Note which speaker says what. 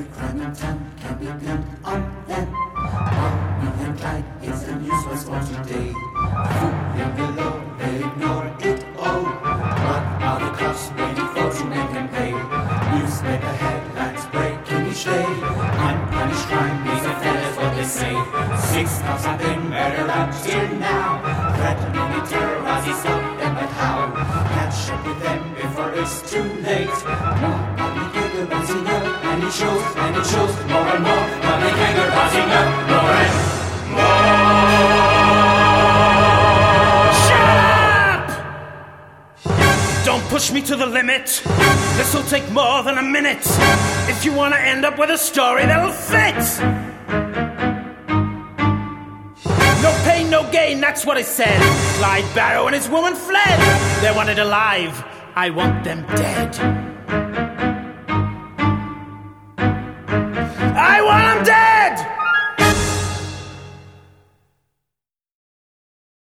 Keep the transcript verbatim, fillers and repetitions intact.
Speaker 1: Every crime in town can be pinned on them. Bonnie and Clyde is the news was for today. Fooling below, they ignore it all. What are the cops waiting for to make them pay? Newspaper headlines breaking each day. Unpunished crime is a feather, what they say. Six cops have been murdered up till now. Threatening to terrorize, he stop them, but how? Catch up with them before it's too late. More public anger rising up, and it shows, and it shows more and more. Public anger rising up, more and more.
Speaker 2: Shut up! Don't push me to the limit. This'll take more than a minute. If you want to end up with a story that'll fit. No pain, no gain, that's what I said. Clyde Barrow and his woman fled. They wanted alive, I want them dead. I want them dead!